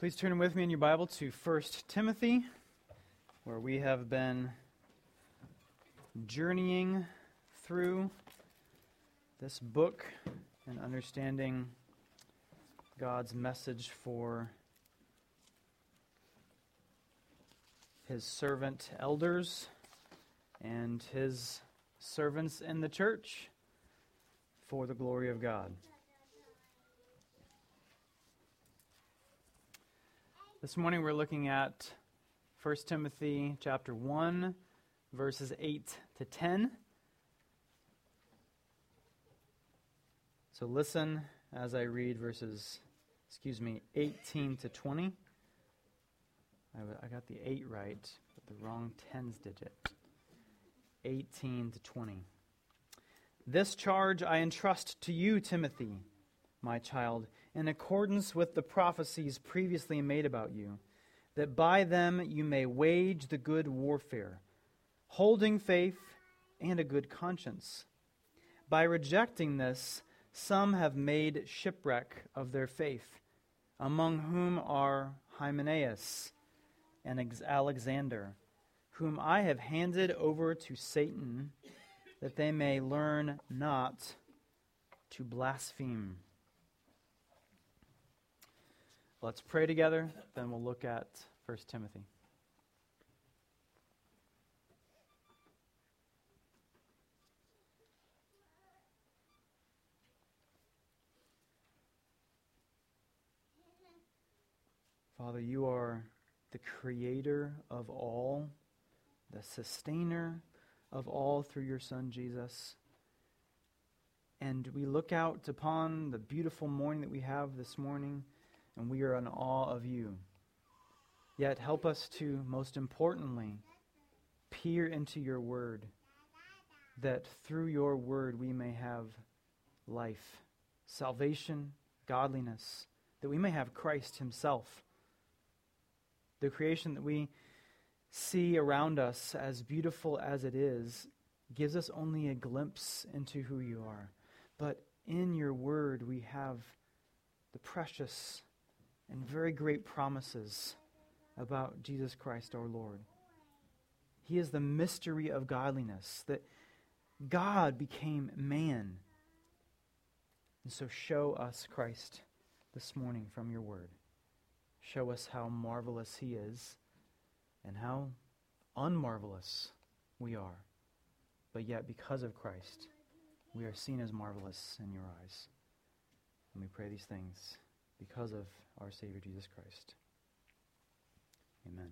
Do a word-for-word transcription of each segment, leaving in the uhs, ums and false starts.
Please turn with me in your Bible to First Timothy, where we have been journeying through this book and understanding God's message for His servant elders and His servants in the church for the glory of God. This morning we're looking at First Timothy chapter one, verses eight to ten. So listen as I read verses, excuse me, eighteen to twenty. I, I got the eight right, but the wrong tens digit. eighteen to twenty. This charge I entrust to you, Timothy, my child, in accordance with the prophecies previously made about you, that by them you may wage the good warfare, holding faith and a good conscience. By rejecting this, some have made shipwreck of their faith, among whom are Hymenaeus and Alexander, whom I have handed over to Satan, that they may learn not to blaspheme. Let's pray together, then we'll look at First Timothy. Father, you are the creator of all, the sustainer of all through your Son, Jesus. And we look out upon the beautiful morning that we have this morning, and we are in awe of you. Yet help us to, most importantly, peer into your word, that through your word we may have life, salvation, godliness, that we may have Christ himself. The creation that we see around us, as beautiful as it is, gives us only a glimpse into who you are. But in your word we have the precious and very great promises about Jesus Christ our Lord. He is the mystery of godliness, that God became man. And so show us Christ this morning from your word. Show us how marvelous he is and how unmarvelous we are. But yet because of Christ, we are seen as marvelous in your eyes. And we pray these things because of our Savior Jesus Christ. Amen.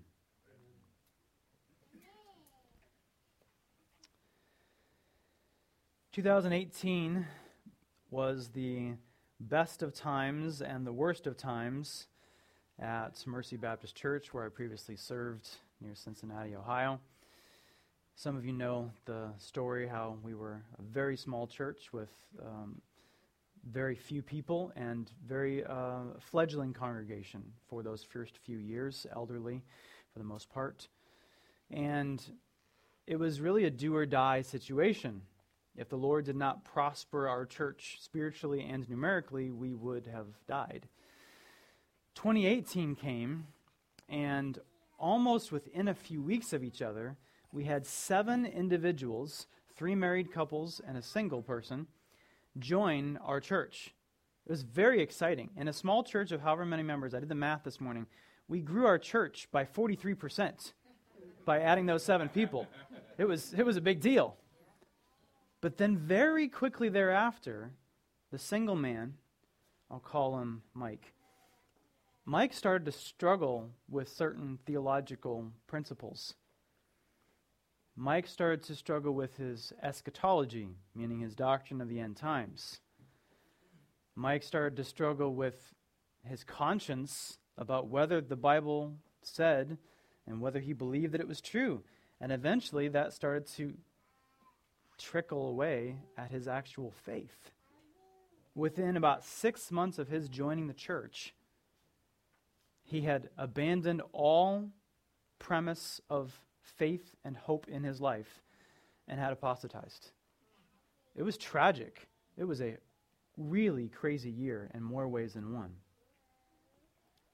twenty eighteen was the best of times and the worst of times at Mercy Baptist Church, where I previously served near Cincinnati, Ohio. Some of you know the story, how we were a very small church with um, very few people and very uh, fledgling congregation for those first few years, elderly for the most part. And it was really a do-or-die situation. If the Lord did not prosper our church spiritually and numerically, we would have died. twenty eighteen came, and almost within a few weeks of each other, we had seven individuals, three married couples and a single person, join our church. It was very exciting. In a small church of however many members, I did the math this morning, we grew our church by forty-three percent by adding those seven people. It was, it was a big deal. But then very quickly thereafter, the single man, I'll call him Mike, Mike started to struggle with certain theological principles. Mike started to struggle with his eschatology, meaning his doctrine of the end times. Mike started to struggle with his conscience about whether the Bible said and whether he believed that it was true. And eventually that started to trickle away at his actual faith. Within about six months of his joining the church, he had abandoned all premise of faith and hope in his life and had apostatized. It was tragic. It was a really crazy year in more ways than one.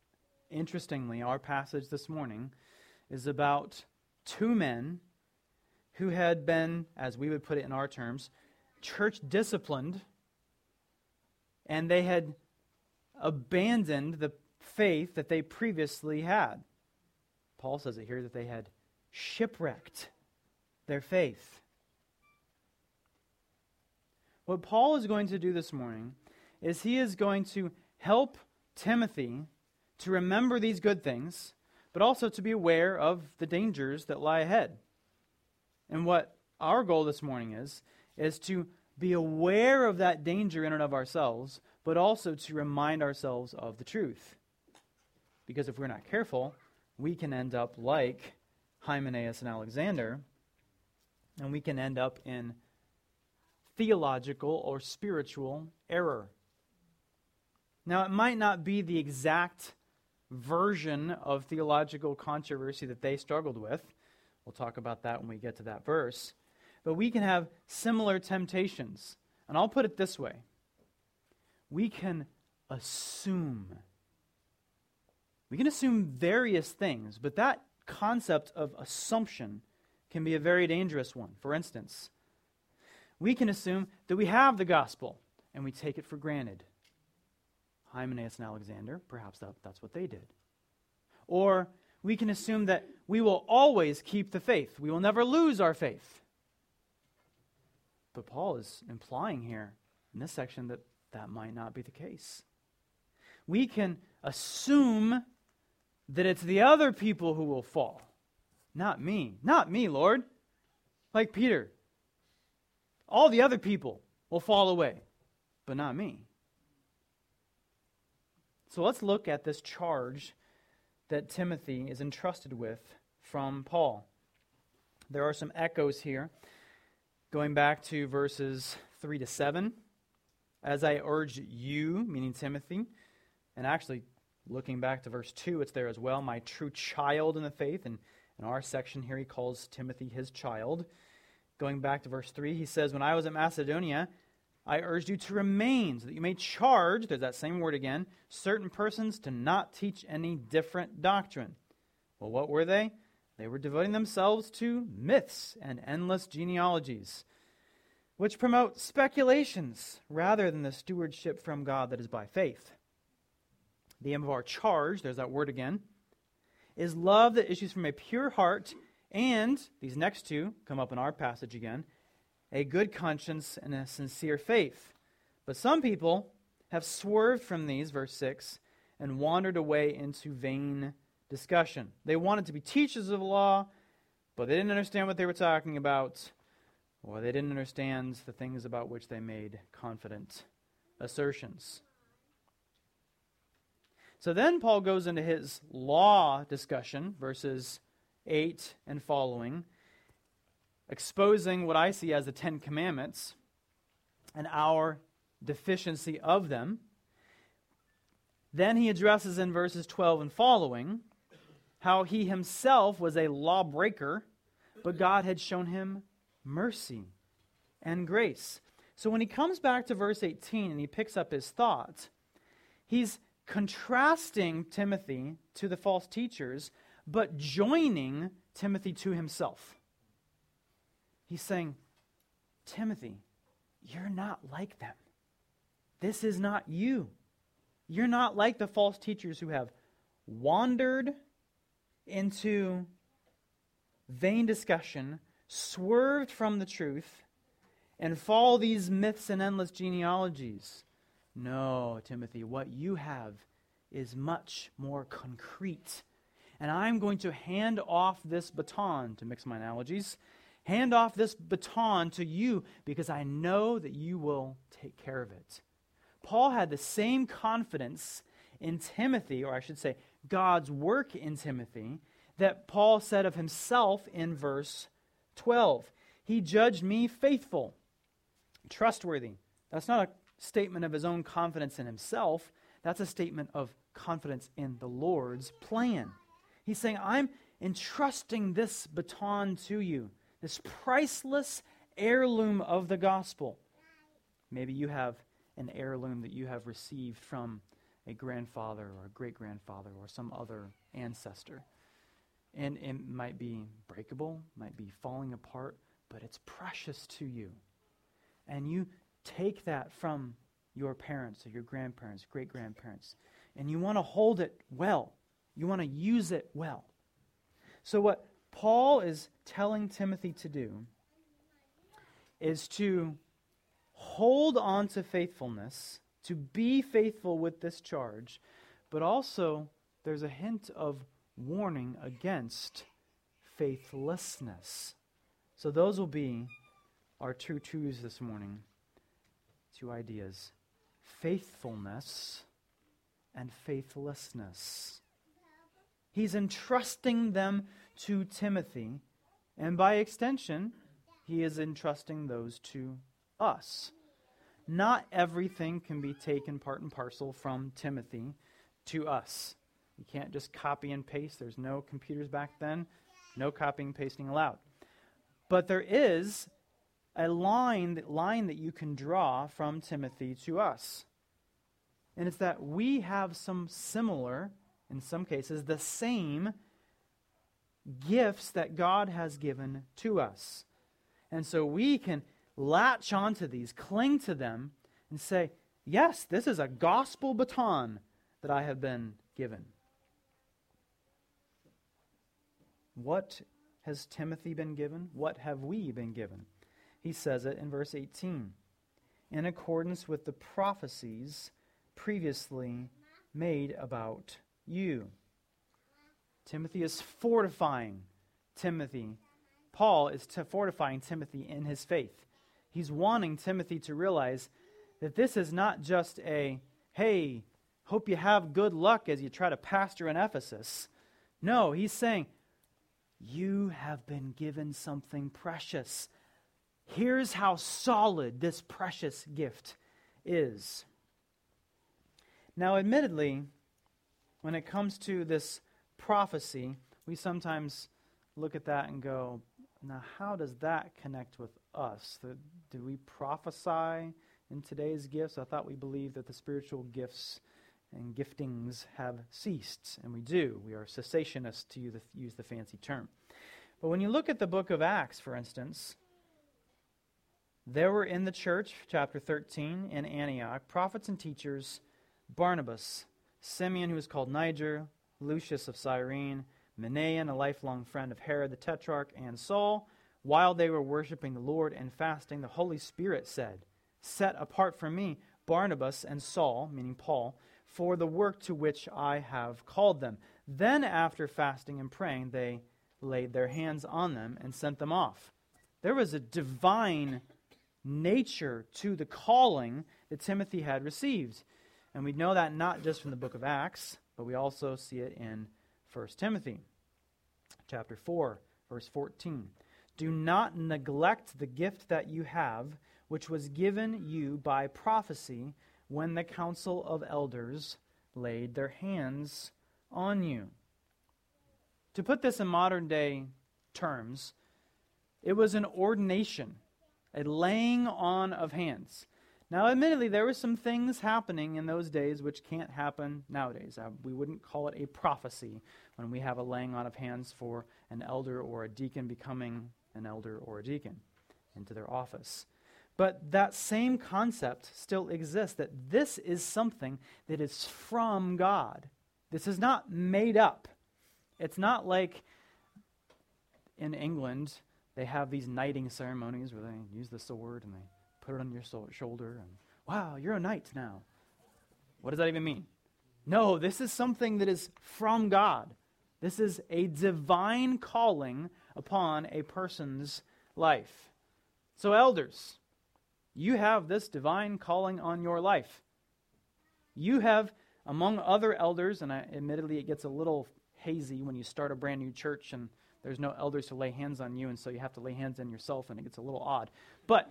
Interestingly, our passage this morning is about two men who had been, as we would put it in our terms, church disciplined, and they had abandoned the faith that they previously had. Paul says it here that they had shipwrecked their faith. What Paul is going to do this morning is he is going to help Timothy to remember these good things, but also to be aware of the dangers that lie ahead. And what our goal this morning is, is to be aware of that danger in and of ourselves, but also to remind ourselves of the truth. Because if we're not careful, we can end up like Hymenaeus and Alexander, and we can end up in theological or spiritual error. Now, it might not be the exact version of theological controversy that they struggled with. We'll talk about that when we get to that verse. But we can have similar temptations. And I'll put it this way. We can assume. We can assume various things, but that concept of assumption can be a very dangerous one. For instance, we can assume that we have the gospel and we take it for granted. Hymenaeus and Alexander, perhaps that, that's what they did. Or we can assume that we will always keep the faith. We will never lose our faith. But Paul is implying here in this section that that might not be the case. We can assume that it's the other people who will fall. Not me. Not me, Lord. Like Peter. All the other people will fall away, but not me. So let's look at this charge that Timothy is entrusted with from Paul. There are some echoes here, going back to verses three to seven. As I urge you, meaning Timothy, and actually looking back to verse two, it's there as well, my true child in the faith. And in our section here, he calls Timothy his child. Going back to verse three, he says, when I was at Macedonia, I urged you to remain, so that you may charge, there's that same word again, certain persons to not teach any different doctrine. Well, what were they? They were devoting themselves to myths and endless genealogies, which promote speculations rather than the stewardship from God that is by faith. The aim of our charge, there's that word again, is love that issues from a pure heart, and these next two come up in our passage again, a good conscience and a sincere faith. But some people have swerved from these, verse six, and wandered away into vain discussion. They wanted to be teachers of the law, but they didn't understand what they were talking about, or they didn't understand the things about which they made confident assertions. So then Paul goes into his law discussion, verses eight and following, exposing what I see as the Ten Commandments and our deficiency of them. Then he addresses in verses twelve and following how he himself was a lawbreaker, but God had shown him mercy and grace. So when he comes back to verse eighteen and he picks up his thought, he's contrasting Timothy to the false teachers, but joining Timothy to himself. He's saying, Timothy, you're not like them. This is not you. You're not like the false teachers who have wandered into vain discussion, swerved from the truth, and follow these myths and endless genealogies. No, Timothy, what you have is much more concrete. And I'm going to hand off this baton, to mix my analogies, hand off this baton to you because I know that you will take care of it. Paul had the same confidence in Timothy, or I should say God's work in Timothy, that Paul said of himself in verse twelve. He judged me faithful, trustworthy. That's not a statement of his own confidence in himself. That's a statement of confidence in the Lord's plan. He's saying, I'm entrusting this baton to you, this priceless heirloom of the gospel. Maybe you have an heirloom that you have received from a grandfather or a great-grandfather or some other ancestor. And it might be breakable, might be falling apart, but it's precious to you. And you take that from your parents or your grandparents, great-grandparents, and you want to hold it well. You want to use it well. So what Paul is telling Timothy to do is to hold on to faithfulness, to be faithful with this charge, but also there's a hint of warning against faithlessness. So those will be our two truths this morning. Two ideas. Faithfulness and faithlessness. He's entrusting them to Timothy, and by extension, he is entrusting those to us. Not everything can be taken part and parcel from Timothy to us. You can't just copy and paste. There's no computers back then. No copying and pasting allowed. But there is a line, line that you can draw from Timothy to us. And it's that we have some similar, in some cases, the same gifts that God has given to us. And so we can latch onto these, cling to them, and say, yes, this is a gospel baton that I have been given. What has Timothy been given? What have we been given? He says it in verse eighteen. In accordance with the prophecies previously made about you. Timothy is fortifying Timothy. Paul is t- fortifying Timothy in his faith. He's wanting Timothy to realize that this is not just a, hey, hope you have good luck as you try to pastor in Ephesus. No, he's saying, you have been given something precious. Here's how solid this precious gift is. Now, admittedly, when it comes to this prophecy, we sometimes look at that and go, now how does that connect with us? The, do we prophesy in today's gifts? I thought we believed that the spiritual gifts and giftings have ceased, and we do. We are cessationists, to use the, use the fancy term. But when you look at the book of Acts, for instance, there were in the church, chapter thirteen, in Antioch, prophets and teachers, Barnabas, Simeon, who is called Niger, Lucius of Cyrene, Manaen, a lifelong friend of Herod the Tetrarch, and Saul. While they were worshiping the Lord and fasting, the Holy Spirit said, set apart from me Barnabas and Saul, meaning Paul, for the work to which I have called them. Then after fasting and praying, they laid their hands on them and sent them off. There was a divine nature to the calling that Timothy had received. And we know that not just from the book of Acts, but we also see it in First Timothy chapter four, verse fourteen. Do not neglect the gift that you have, which was given you by prophecy when the council of elders laid their hands on you. To put this in modern day terms, it was an ordination, a laying on of hands. Now, admittedly, there were some things happening in those days which can't happen nowadays. Uh, we wouldn't call it a prophecy when we have a laying on of hands for an elder or a deacon becoming an elder or a deacon into their office. But that same concept still exists, that this is something that is from God. This is not made up. It's not like in England, they have these knighting ceremonies where they use the sword and they put it on your so- shoulder and, wow, you're a knight now. What does that even mean? No, this is something that is from God. This is a divine calling upon a person's life. So elders, you have this divine calling on your life. You have, among other elders, and I, admittedly it gets a little hazy when you start a brand new church and there's no elders to lay hands on you, and so you have to lay hands on yourself, and it gets a little odd. But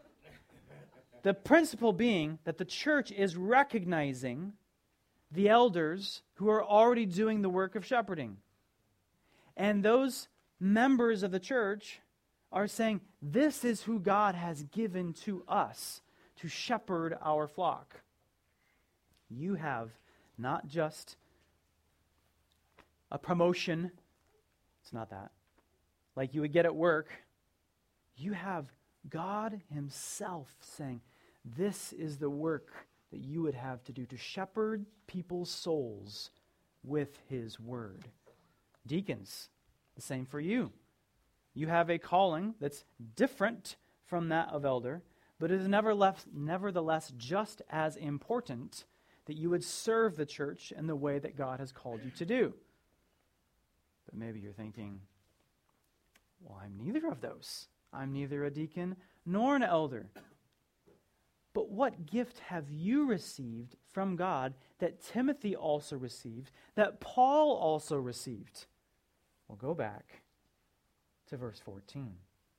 the principle being that the church is recognizing the elders who are already doing the work of shepherding. And those members of the church are saying, this is who God has given to us to shepherd our flock. You have not just a promotion. It's not that. Like you would get at work. You have God himself saying, this is the work that you would have to do to shepherd people's souls with his word. Deacons, the same for you. You have a calling that's different from that of elder, but it is nevertheless, nevertheless just as important that you would serve the church in the way that God has called you to do. But maybe you're thinking, well, I'm neither of those. I'm neither a deacon nor an elder. But what gift have you received from God that Timothy also received, that Paul also received? Well, go back to verse fourteen.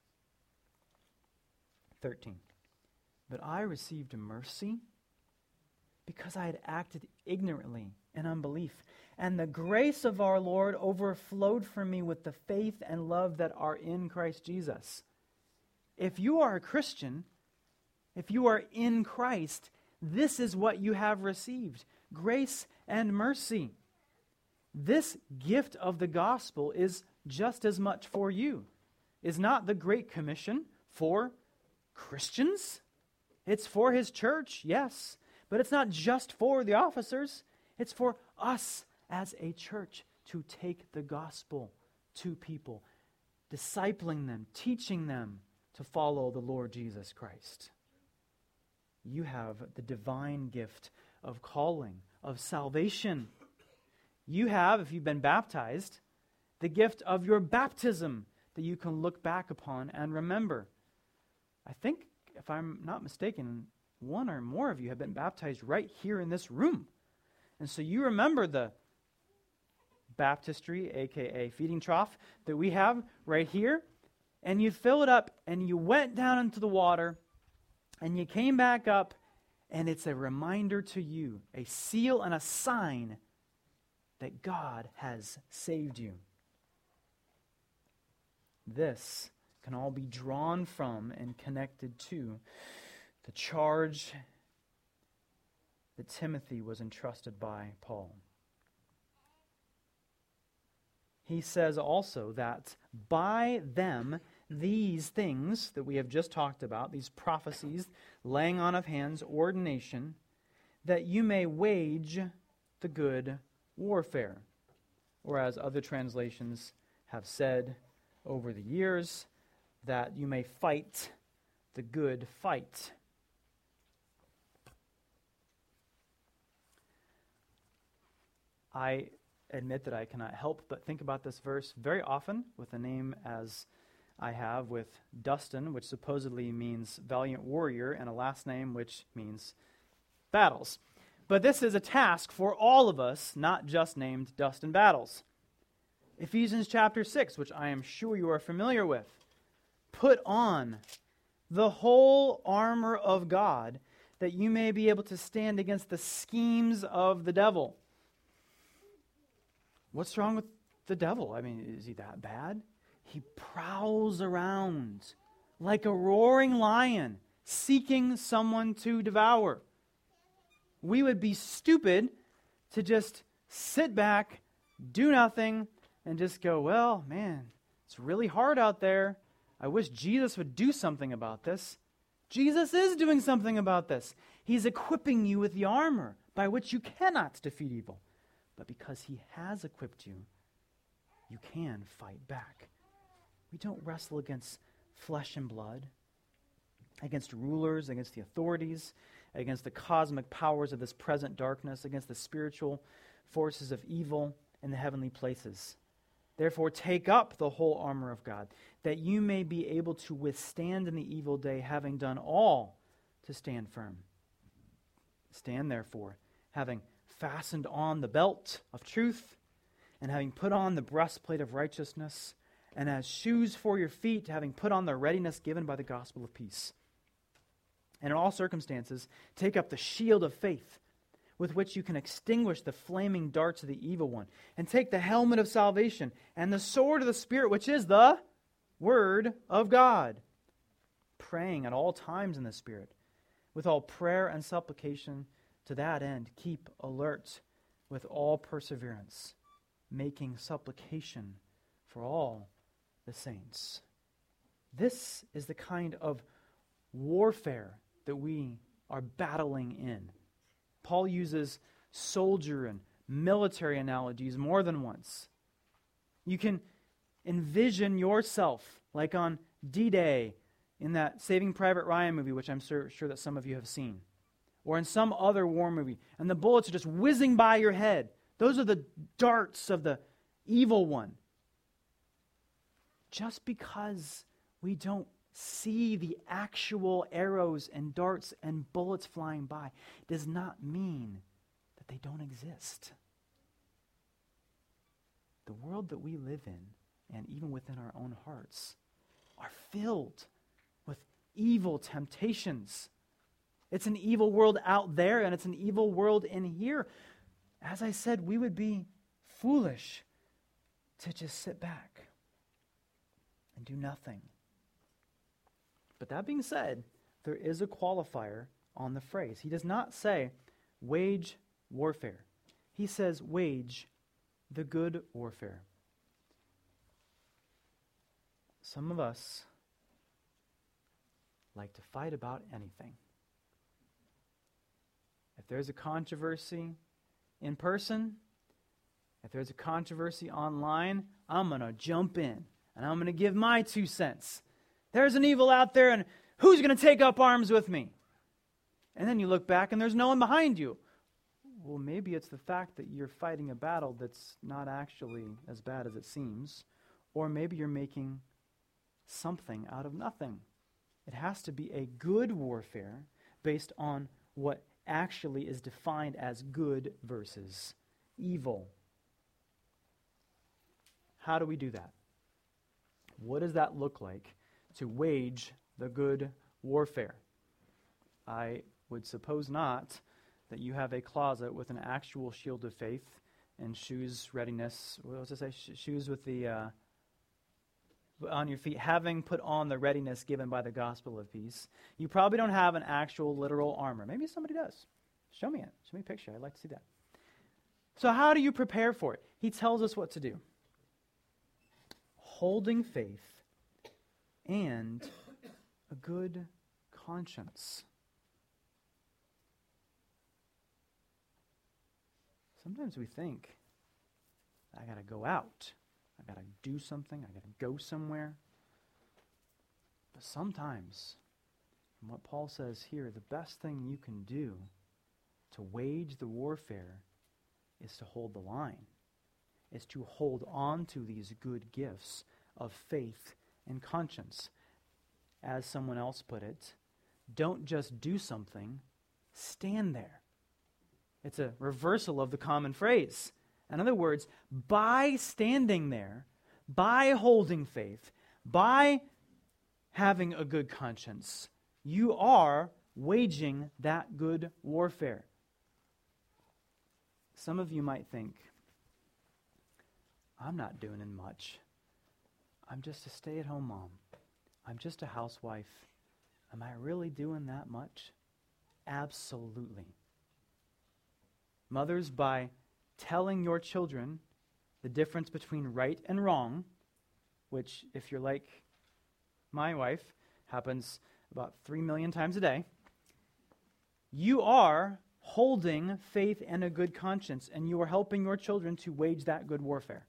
thirteen. But I received mercy because I had acted ignorantly in unbelief, and the grace of our Lord overflowed for me with the faith and love that are in Christ Jesus. If you are a Christian, if you are in Christ, this is what you have received: grace and mercy. This gift of the gospel is just as much for you. Is not the Great Commission for Christians? It's for his church, yes, but it's not just for the officers. It's for us as a church to take the gospel to people, discipling them, teaching them to follow the Lord Jesus Christ. You have the divine gift of calling, of salvation. You have, if you've been baptized, the gift of your baptism that you can look back upon and remember. I think, if I'm not mistaken, one or more of you have been baptized right here in this room. And so you remember the baptistry, aka feeding trough, that we have right here. And you fill it up and you went down into the water and you came back up, and it's a reminder to you, a seal and a sign that God has saved you. This can all be drawn from and connected to the charge that Timothy was entrusted by Paul. He says also that by them, these things that we have just talked about, these prophecies, laying on of hands, ordination, that you may wage the good warfare. Or as other translations have said over the years, that you may fight the good fight. I admit that I cannot help but think about this verse very often with a name as I have with Dustin, which supposedly means valiant warrior, and a last name which means battles. But this is a task for all of us, not just named Dustin Battles. Ephesians chapter six, which I am sure you are familiar with. Put on the whole armor of God, that you may be able to stand against the schemes of the devil. What's wrong with the devil? I mean, is he that bad? He prowls around like a roaring lion, seeking someone to devour. We would be stupid to just sit back, do nothing, and just go, well, man, it's really hard out there. I wish Jesus would do something about this. Jesus is doing something about this. He's equipping you with the armor by which you cannot defeat evil. But because he has equipped you, you can fight back. We don't wrestle against flesh and blood, against rulers, against the authorities, against the cosmic powers of this present darkness, against the spiritual forces of evil in the heavenly places. Therefore, take up the whole armor of God, that you may be able to withstand in the evil day, having done all to stand firm. Stand, therefore, having fastened on the belt of truth, and having put on the breastplate of righteousness, and as shoes for your feet, having put on the readiness given by the gospel of peace. And in all circumstances, take up the shield of faith, with which you can extinguish the flaming darts of the evil one, and take the helmet of salvation, and the sword of the Spirit, which is the Word of God, praying at all times in the Spirit, with all prayer and supplication. To that end, keep alert with all perseverance, making supplication for all the saints. This is the kind of warfare that we are battling in. Paul uses soldier and military analogies more than once. You can envision yourself like on D-Day in that Saving Private Ryan movie, which I'm sure, sure that some of you have seen, or in some other war movie, and the bullets are just whizzing by your head. Those are the darts of the evil one. Just because we don't see the actual arrows and darts and bullets flying by does not mean that they don't exist. The world that we live in, and even within our own hearts, are filled with evil temptations. It's an evil world out there, and it's an evil world in here. As I said, we would be foolish to just sit back and do nothing. But that being said, there is a qualifier on the phrase. He does not say wage warfare. He says wage the good warfare. Some of us like to fight about anything. If there's a controversy in person, if there's a controversy online, I'm going to jump in and I'm going to give my two cents. There's an evil out there, and who's going to take up arms with me? And then you look back and there's no one behind you. Well, maybe it's the fact that you're fighting a battle that's not actually as bad as it seems, or maybe you're making something out of nothing. It has to be a good warfare based on what actually is defined as good versus evil. How do we do that? What does that look like to wage the good warfare? I would suppose not that you have a closet with an actual shield of faith and shoes readiness. What was I say? Sh- shoes with the uh, on your feet, having put on the readiness given by the gospel of peace. You probably don't have an actual literal armor. Maybe somebody does. Show me it. Show me a picture. I'd like to see that. So how do you prepare for it? He tells us what to do. Holding faith and a good conscience. Sometimes we think, I got to go out. I got to do something. I got to go somewhere. But sometimes, and what Paul says here, the best thing you can do to wage the warfare is to hold the line, is to hold on to these good gifts of faith and conscience. As someone else put it, don't just do something, stand there. It's a reversal of the common phrase. In other words, by standing there, by holding faith, by having a good conscience, you are waging that good warfare. Some of you might think, I'm not doing much. I'm just a stay-at-home mom. I'm just a housewife. Am I really doing that much? Absolutely. Mothers, by telling your children the difference between right and wrong, which, if you're like my wife, happens about three million times a day, you are holding faith and a good conscience, and you are helping your children to wage that good warfare.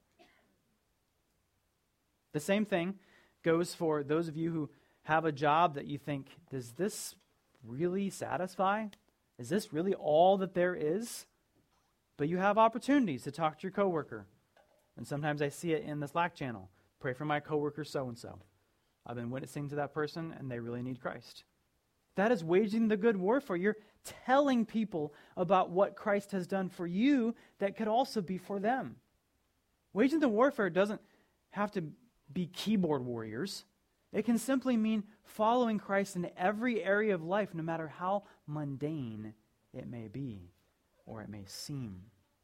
The same thing goes for those of you who have a job that you think, does this really satisfy? Is this really all that there is? But you have opportunities to talk to your coworker. And sometimes I see it in the Slack channel. Pray for my coworker so-and-so. I've been witnessing to that person, and they really need Christ. That is waging the good warfare. You're telling people about what Christ has done for you that could also be for them. Waging the warfare doesn't have to be keyboard warriors. It can simply mean following Christ in every area of life, no matter how mundane it may be or it may seem.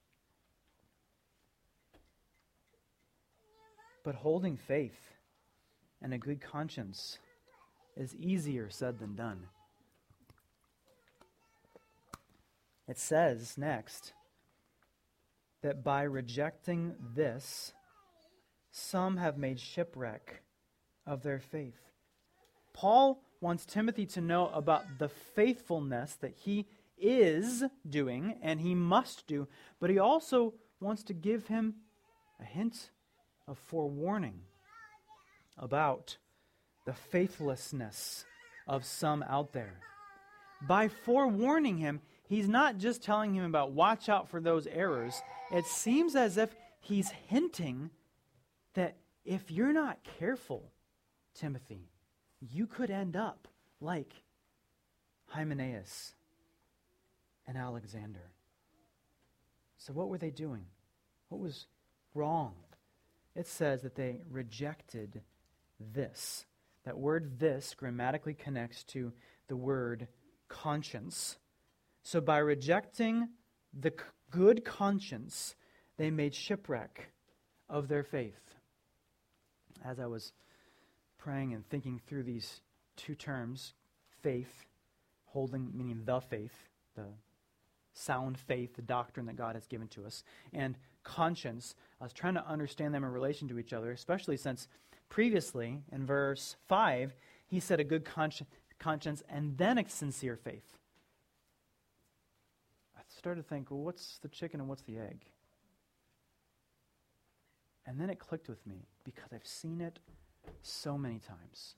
But holding faith and a good conscience is easier said than done. It says next, that by rejecting this, some have made shipwreck of their faith. Paul wants Timothy to know about the faithfulness that he is doing and he must do, but he also wants to give him a hint of forewarning about the faithlessness of some out there. By forewarning him, he's not just telling him about watch out for those errors. It seems as if he's hinting that if you're not careful, Timothy, you could end up like Hymenaeus and Alexander. So what were they doing? What was wrong? It says that they rejected this. That word this grammatically connects to the word conscience. So by rejecting the c- good conscience, they made shipwreck of their faith. As I was praying and thinking through these two terms, faith, holding, meaning the faith, the sound faith, the doctrine that God has given to us, and conscience, I was trying to understand them in relation to each other, especially since previously in verse five, he said a good consci- conscience and then a sincere faith. I started to think, well, what's the chicken and what's the egg? And then it clicked with me because I've seen it so many times.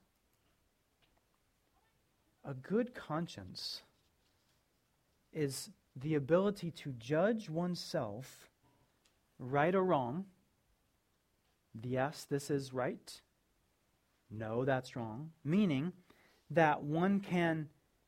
A good conscience is the ability to judge oneself right or wrong. Yes, this is right. No, that's wrong. Meaning that one can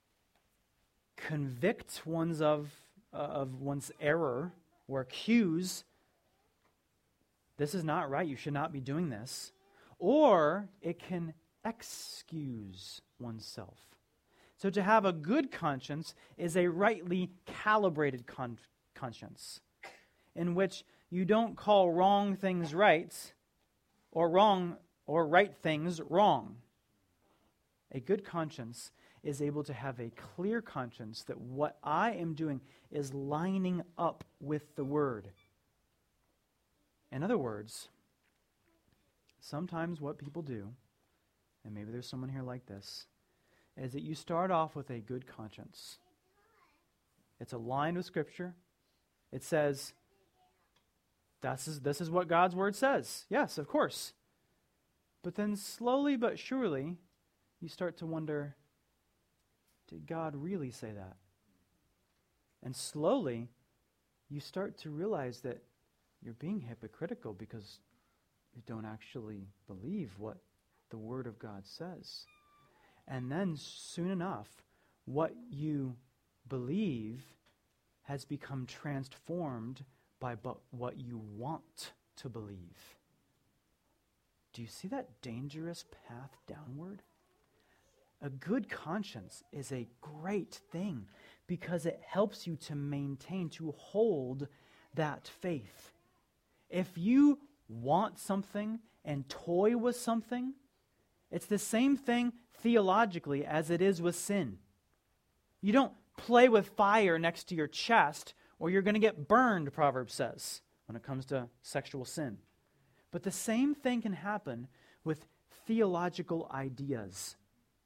convict one's of, uh, of one's error or accuse, this is not right, you should not be doing this. Or it can excuse oneself. So to have a good conscience is a rightly calibrated con- conscience in which you don't call wrong things right or wrong or right things wrong. A good conscience is able to have a clear conscience that what I am doing is lining up with the Word. In other words, sometimes what people do, and maybe there's someone here like this, is that you start off with a good conscience. It's aligned with Scripture. It says, this is, this is what God's Word says. Yes, of course. But then slowly but surely, you start to wonder, did God really say that? And slowly, you start to realize that you're being hypocritical because you don't actually believe what the Word of God says. And then soon enough, what you believe has become transformed by bu- what you want to believe. Do you see that dangerous path downward? A good conscience is a great thing because it helps you to maintain, to hold that faith. If you want something and toy with something, it's the same thing theologically as it is with sin. You don't play with fire next to your chest or you're going to get burned, Proverbs says, when it comes to sexual sin. But the same thing can happen with theological ideas.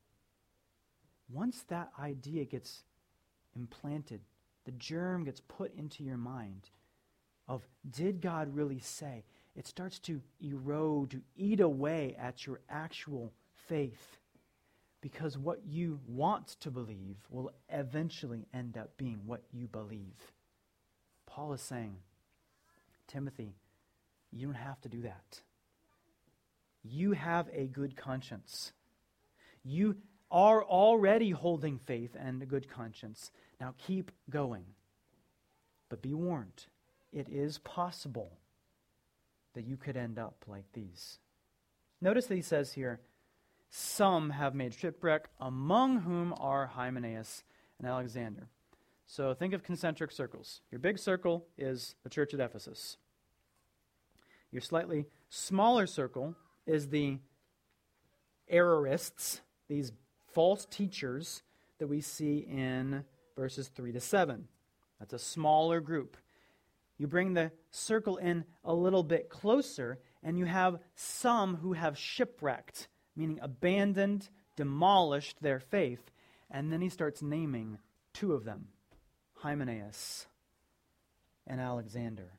Once that idea gets implanted, the germ gets put into your mind of, did God really say? It starts to erode, to eat away at your actual faith. Because what you want to believe will eventually end up being what you believe. Paul is saying, Timothy, you don't have to do that. You have a good conscience. You are already holding faith and a good conscience. Now keep going. But be warned, it is possible that you could end up like these. Notice that he says here, some have made shipwreck, among whom are Hymenaeus and Alexander. So think of concentric circles. Your big circle is the church at Ephesus. Your slightly smaller circle is the errorists, these false teachers that we see in verses three to seven. That's a smaller group. You bring the circle in a little bit closer, and you have some who have shipwrecked, meaning abandoned, demolished their faith. And then he starts naming two of them, Hymenaeus and Alexander.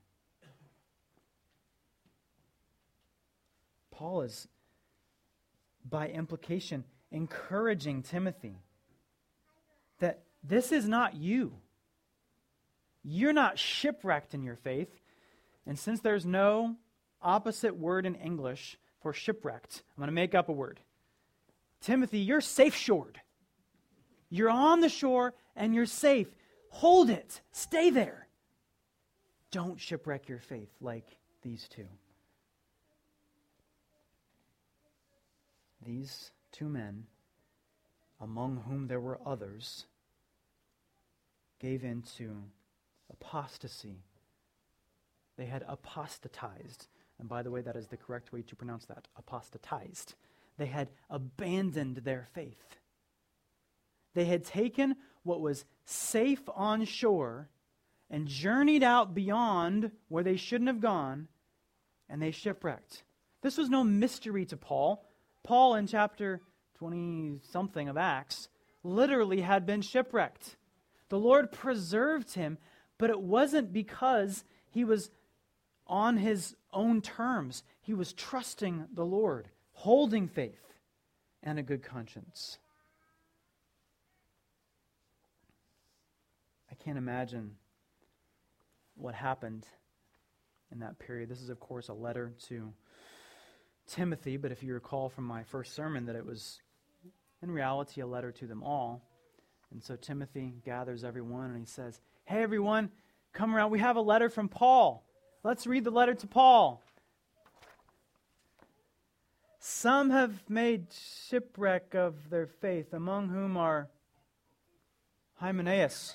Paul is, by implication, encouraging Timothy that this is not you. You're not shipwrecked in your faith. And since there's no opposite word in English for shipwrecked, I'm going to make up a word. Timothy, you're safe-shored. You're on the shore and you're safe. Hold it. Stay there. Don't shipwreck your faith like these two. These two men, among whom there were others, gave into apostasy. They had apostatized. And by the way, that is the correct way to pronounce that, apostatized. They had abandoned their faith. They had taken what was safe on shore and journeyed out beyond where they shouldn't have gone, and they shipwrecked. This was no mystery to Paul. Paul, in chapter twenty-something of Acts, literally had been shipwrecked. The Lord preserved him, but it wasn't because he was on his own terms. He was trusting the Lord, holding faith, and a good conscience. I can't imagine what happened in that period. This is, of course, a letter to Timothy, but if you recall from my first sermon that it was, in reality, a letter to them all. And so Timothy gathers everyone and he says, hey, everyone, come around. We have a letter from Paul. Let's read the letter to Paul. Some have made shipwreck of their faith, among whom are Hymenaeus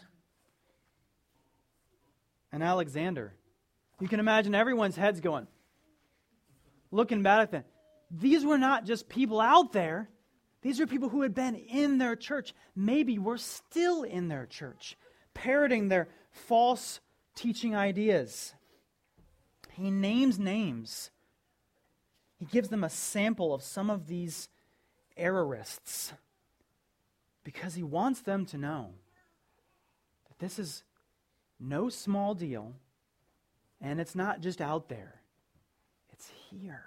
and Alexander. You can imagine everyone's heads going, looking back at them. These were not just people out there. These are people who had been in their church. Maybe were still in their church, parroting their false teaching ideas. He names names. He gives them a sample of some of these errorists because he wants them to know that this is no small deal, and it's not just out there. It's here.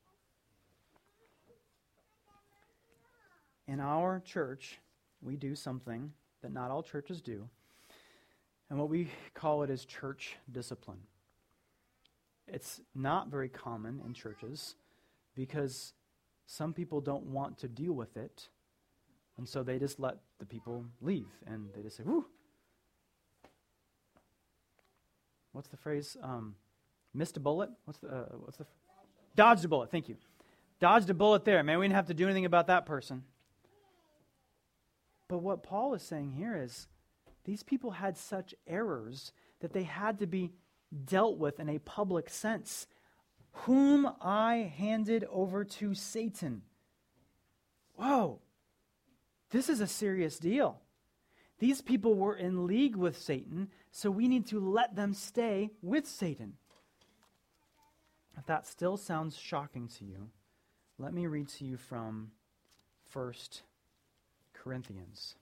In our church, we do something that not all churches do, and what we call it is church discipline. It's not very common in churches because some people don't want to deal with it, and so they just let the people leave, and they just say, whoo. What's the phrase? Um, missed a bullet? What's the, uh, what's the, dodged a bullet, thank you. Dodged a bullet there. Man, we didn't have to do anything about that person. But what Paul is saying here is these people had such errors that they had to be dealt with in a public sense. Whom I handed over to Satan. Whoa, this is a serious deal. These people were in league with Satan, so we need to let them stay with Satan. If that still sounds shocking to you, let me read to you from First Corinthians.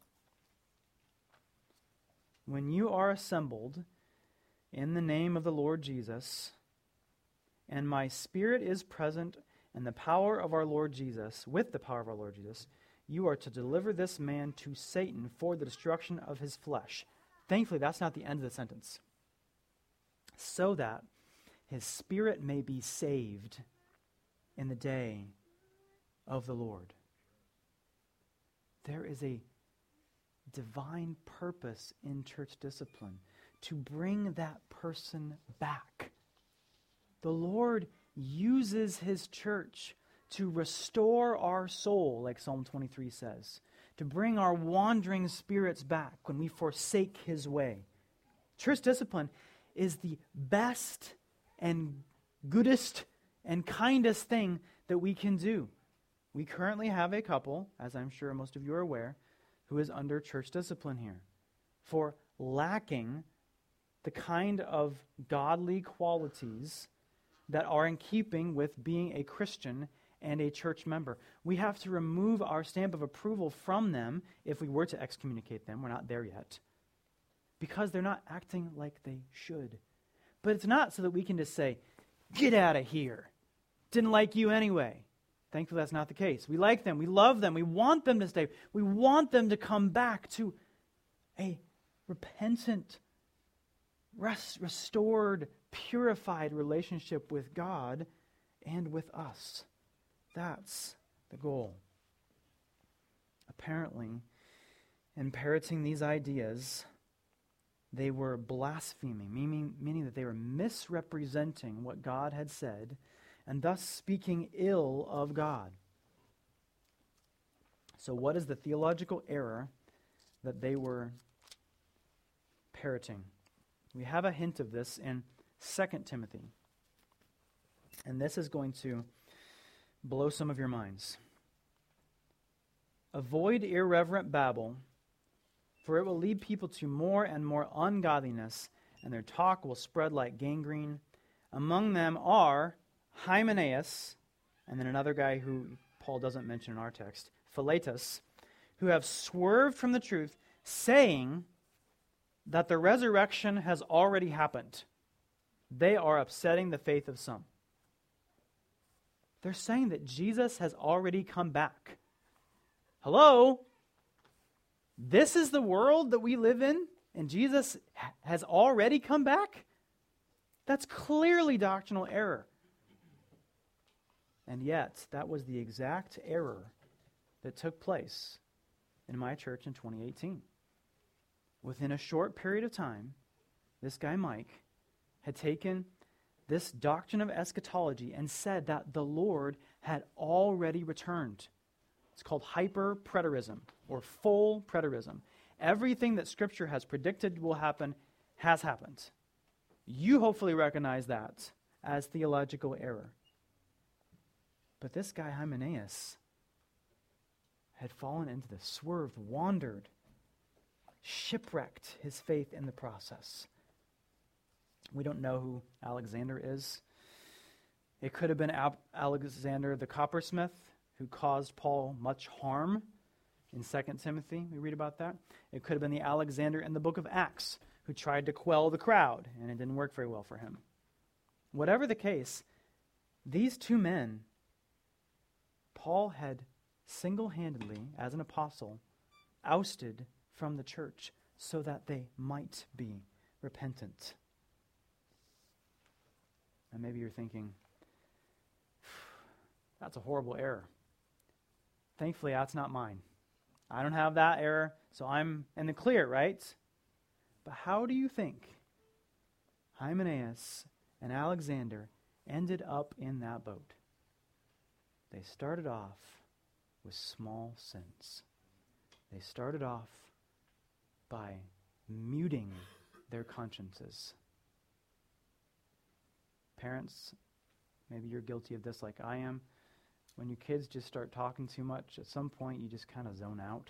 When you are assembled in the name of the Lord Jesus, and my spirit is present in the power of our Lord Jesus, with the power of our Lord Jesus, you are to deliver this man to Satan for the destruction of his flesh. Thankfully, that's not the end of the sentence. So that his spirit may be saved in the day of the Lord. There is a divine purpose in church discipline to bring that person back. The Lord uses his church to restore our soul, like Psalm twenty-three says, to bring our wandering spirits back when we forsake his way. Church discipline is the best and goodest and kindest thing that we can do. We currently have a couple, as I'm sure most of you are aware, who is under church discipline here for lacking the kind of godly qualities that are in keeping with being a Christian and a church member. We have to remove our stamp of approval from them if we were to excommunicate them. We're not there yet. Because they're not acting like they should. But it's not so that we can just say, get out of here. Didn't like you anyway. Thankfully, that's not the case. We like them. We love them. We want them to stay. We want them to come back to a repentant, rest, restored, purified relationship with God and with us. That's the goal. Apparently, in parroting these ideas, they were blaspheming, meaning, meaning that they were misrepresenting what God had said and thus speaking ill of God. So what is the theological error that they were parroting? We have a hint of this in Second Timothy. And this is going to blow some of your minds. Avoid irreverent babble, for it will lead people to more and more ungodliness, and their talk will spread like gangrene. Among them are Hymenaeus, and then another guy who Paul doesn't mention in our text, Philetus, who have swerved from the truth, saying that the resurrection has already happened. They are upsetting the faith of some. They're saying that Jesus has already come back. Hello? This is the world that we live in, and Jesus has already come back? That's clearly doctrinal error. And yet, that was the exact error that took place in my church in twenty eighteen. Within a short period of time, this guy Mike had taken this doctrine of eschatology and said that the Lord had already returned. It's called hyper-preterism, or full preterism. Everything that Scripture has predicted will happen has happened. You hopefully recognize that as theological error. But this guy, Hymenaeus, had fallen into this, swerved, wandered, shipwrecked his faith in the process. We don't know who Alexander is. It could have been Ab- Alexander the coppersmith, who caused Paul much harm in Second Timothy. We read about that. It could have been the Alexander in the book of Acts, who tried to quell the crowd, and it didn't work very well for him. Whatever the case, these two men, Paul had single-handedly, as an apostle, ousted from the church so that they might be repentant. And maybe you're thinking, that's a horrible error. Thankfully, that's not mine. I don't have that error, so I'm in the clear, right? But how do you think Hymenaeus and Alexander ended up in that boat? They started off with small sins. They started off by muting their consciences. Parents, maybe you're guilty of this like I am. When your kids just start talking too much, at some point you just kind of zone out.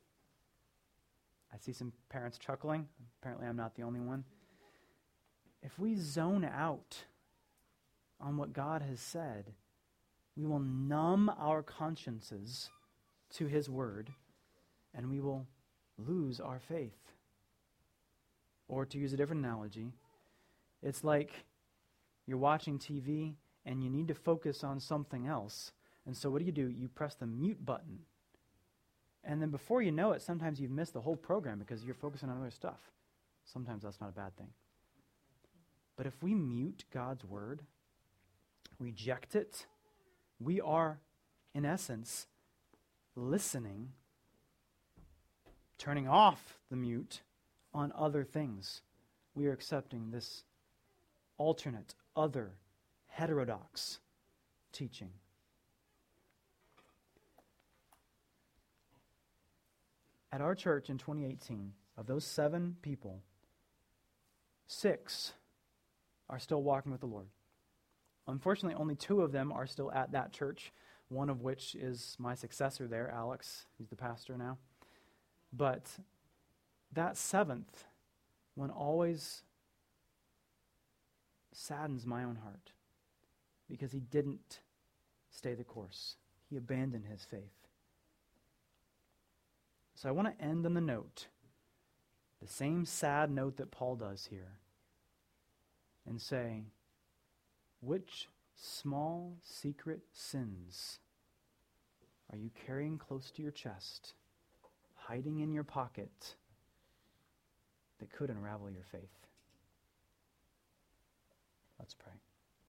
I see some parents chuckling. Apparently I'm not the only one. If we zone out on what God has said, we will numb our consciences to His Word, and we will lose our faith. Or to use a different analogy, it's like you're watching T V and you need to focus on something else. And so what do you do? You press the mute button. And then before you know it, sometimes you've missed the whole program because you're focusing on other stuff. Sometimes that's not a bad thing. But if we mute God's Word, reject it, we are, in essence, listening, turning off the mute on other things. We are accepting this alternate, other, heterodox teaching. At our church in twenty eighteen, of those seven people, six are still walking with the Lord. Unfortunately, only two of them are still at that church, one of which is my successor there, Alex. He's the pastor now. But that seventh one always saddens my own heart because he didn't stay the course. He abandoned his faith. So I want to end on the note, the same sad note that Paul does here, and say, which small secret sins are you carrying close to your chest, hiding in your pocket, that could unravel your faith? Let's pray.